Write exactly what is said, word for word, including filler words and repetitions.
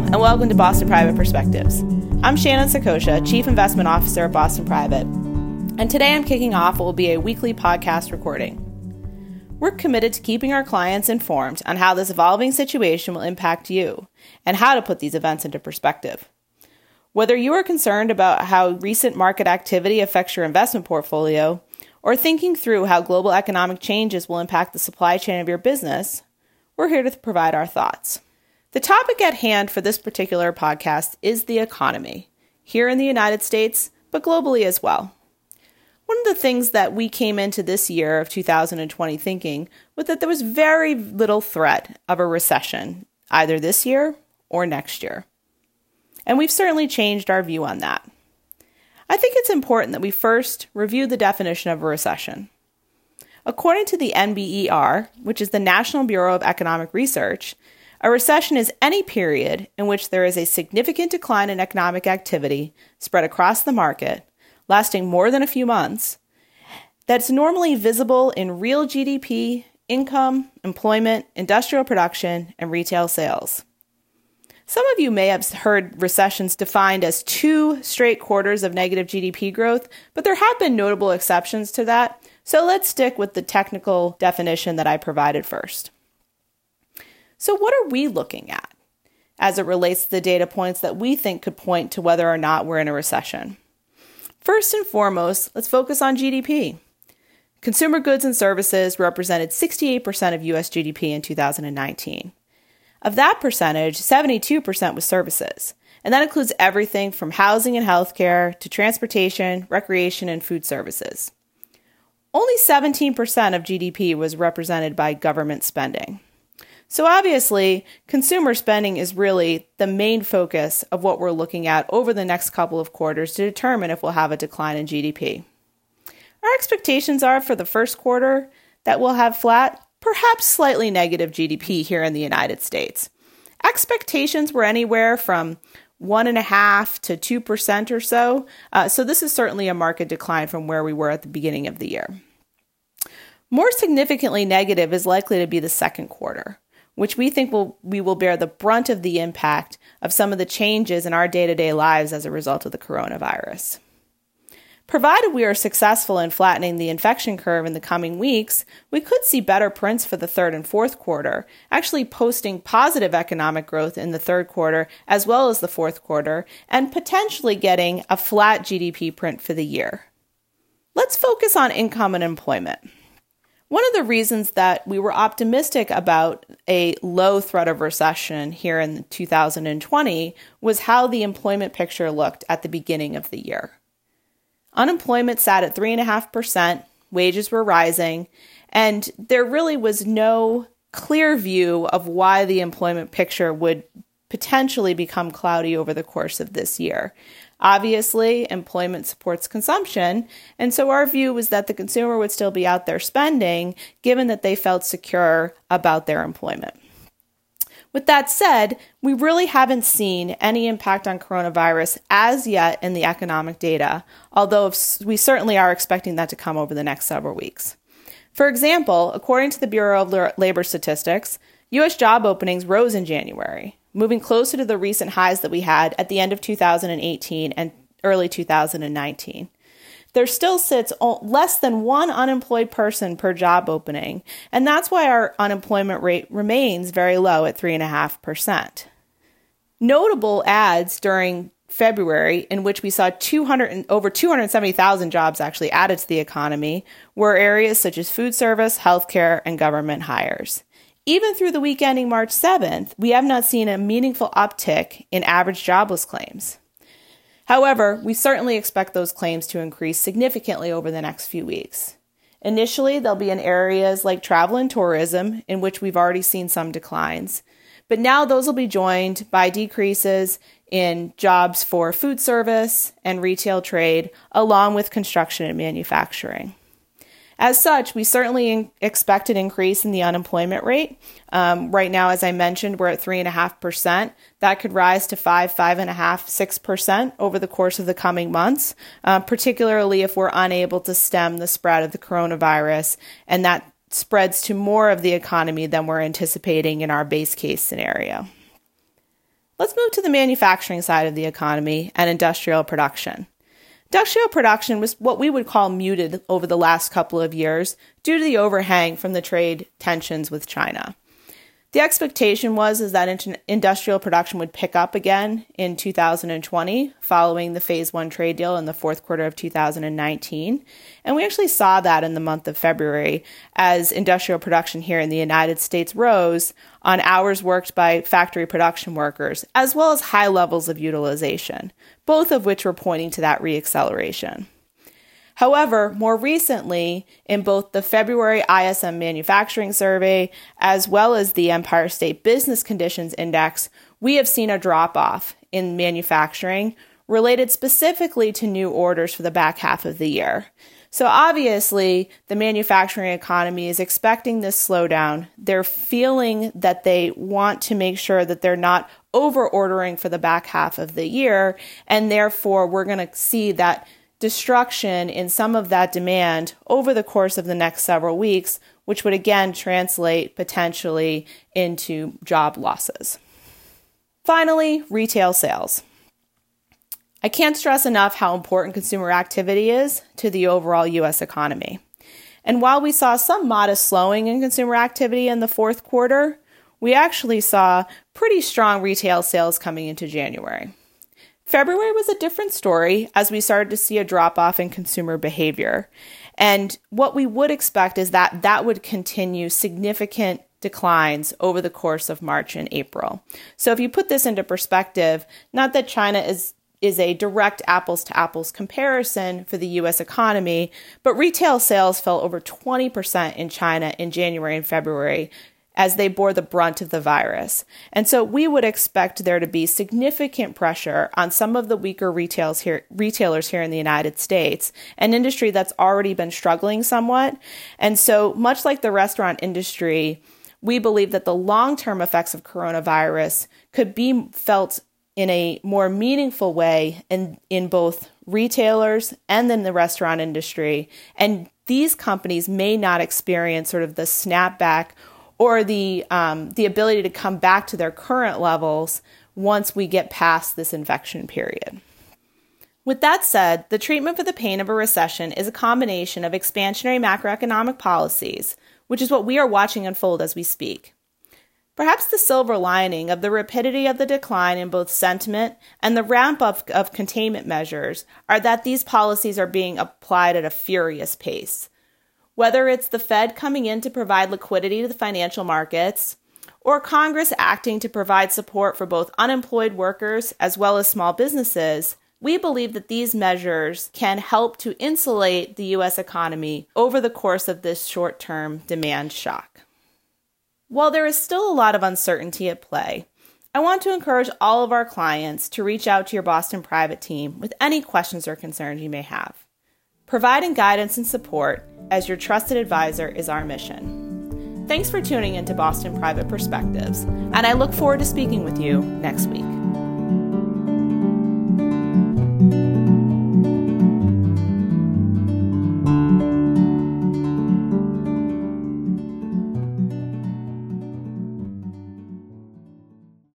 and welcome to Boston Private Perspectives. I'm Shannon Sakosha, Chief Investment Officer at Boston Private, and today I'm kicking off what will be a weekly podcast recording. We're committed to keeping our clients informed on how this evolving situation will impact you and how to put these events into perspective. Whether you are concerned about how recent market activity affects your investment portfolio, or thinking through how global economic changes will impact the supply chain of your business, we're here to provide our thoughts. The topic at hand for this particular podcast is the economy, here in the United States, but globally as well. One of the things that we came into this year of two thousand twenty thinking was that there was very little threat of a recession, either this year or next year. And we've certainly changed our view on that. I think it's important that we first review the definition of a recession. According to the N B E R, which is the National Bureau of Economic Research, a recession is any period in which there is a significant decline in economic activity spread across the market, lasting more than a few months, that's normally visible in real G D P, income, employment, industrial production, and retail sales. Some of you may have heard recessions defined as two straight quarters of negative G D P growth, but there have been notable exceptions to that, so let's stick with the technical definition that I provided first. So what are we looking at as it relates to the data points that we think could point to whether or not we're in a recession? First and foremost, let's focus on G D P. Consumer goods and services represented sixty-eight percent of U S G D P in two thousand nineteen. Of that percentage, seventy-two percent was services, and that includes everything from housing and healthcare to transportation, recreation, and food services. Only seventeen percent of G D P was represented by government spending. So obviously, consumer spending is really the main focus of what we're looking at over the next couple of quarters to determine if we'll have a decline in G D P. Our expectations are for the first quarter that we'll have flat, perhaps slightly negative G D P here in the United States. Expectations were anywhere from one point five to two percent or so, uh, so this is certainly a market decline from where we were at the beginning of the year. More significantly negative is likely to be the second quarter, which we think will we will bear the brunt of the impact of some of the changes in our day-to-day lives as a result of the coronavirus. Provided we are successful in flattening the infection curve in the coming weeks, we could see better prints for the third and fourth quarter, actually posting positive economic growth in the third quarter as well as the fourth quarter, and potentially getting a flat G D P print for the year. Let's focus on income and employment. One of the reasons that we were optimistic about a low threat of recession here in two thousand twenty was how the employment picture looked at the beginning of the year. Unemployment sat at three point five percent, wages were rising, and there really was no clear view of why the employment picture would potentially become cloudy over the course of this year. Obviously, employment supports consumption, and so our view was that the consumer would still be out there spending, given that they felt secure about their employment. With that said, we really haven't seen any impact on coronavirus as yet in the economic data, although we certainly are expecting that to come over the next several weeks. For example, according to the Bureau of Labor Statistics, U S job openings rose in January, moving closer to the recent highs that we had at the end of two thousand eighteen and early two thousand nineteen. There still sits less than one unemployed person per job opening, and that's why our unemployment rate remains very low at three point five percent. Notable adds during February, in which we saw two hundred over two hundred seventy thousand jobs actually added to the economy, were areas such as food service, healthcare, and government hires. Even through the week ending March seventh, we have not seen a meaningful uptick in average jobless claims. However, we certainly expect those claims to increase significantly over the next few weeks. Initially, they'll be in areas like travel and tourism, in which we've already seen some declines. But now those will be joined by decreases in jobs for food service and retail trade, along with construction and manufacturing. As such, we certainly expect an increase in the unemployment rate. Um, right now, as I mentioned, we're at three point five percent. That could rise to five, five point five, six percent over the course of the coming months, uh, particularly if we're unable to stem the spread of the coronavirus, and that spreads to more of the economy than we're anticipating in our base case scenario. Let's move to the manufacturing side of the economy and industrial production. Industrial production was what we would call muted over the last couple of years due to the overhang from the trade tensions with China. The expectation was is that inter- industrial production would pick up again in two thousand twenty following the phase one trade deal in the fourth quarter of two thousand nineteen. And we actually saw that in the month of February as industrial production here in the United States rose on hours worked by factory production workers, as well as high levels of utilization, both of which were pointing to that reacceleration. However, more recently, in both the February I S M Manufacturing Survey as well as the Empire State Business Conditions Index, we have seen a drop-off in manufacturing related specifically to new orders for the back half of the year. So obviously, the manufacturing economy is expecting this slowdown. They're feeling that they want to make sure that they're not over-ordering for the back half of the year, and therefore we're going to see that destruction in some of that demand over the course of the next several weeks, which would again translate potentially into job losses. Finally, retail sales. I can't stress enough how important consumer activity is to the overall U S economy. And while we saw some modest slowing in consumer activity in the fourth quarter, we actually saw pretty strong retail sales coming into January. February was a different story as we started to see a drop-off in consumer behavior. And what we would expect is that that would continue significant declines over the course of March and April. So if you put this into perspective, not that China is is a direct apples-to-apples comparison for the U S economy, but retail sales fell over twenty percent in China in January and February as they bore the brunt of the virus. And so we would expect there to be significant pressure on some of the weaker retails here, retailers here in the United States, an industry that's already been struggling somewhat. And so much like the restaurant industry, we believe that the long-term effects of coronavirus could be felt in a more meaningful way in, in both retailers and in the restaurant industry. And these companies may not experience sort of the snapback or the um, the ability to come back to their current levels once we get past this infection period. With that said, the treatment for the pain of a recession is a combination of expansionary macroeconomic policies, which is what we are watching unfold as we speak. Perhaps the silver lining of the rapidity of the decline in both sentiment and the ramp-up of containment measures are that these policies are being applied at a furious pace. Whether it's the Fed coming in to provide liquidity to the financial markets, or Congress acting to provide support for both unemployed workers as well as small businesses, we believe that these measures can help to insulate the U S economy over the course of this short-term demand shock. While there is still a lot of uncertainty at play, I want to encourage all of our clients to reach out to your Boston Private team with any questions or concerns you may have. Providing guidance and support as your trusted advisor is our mission. Thanks for tuning into Boston Private Perspectives, and I look forward to speaking with you next week.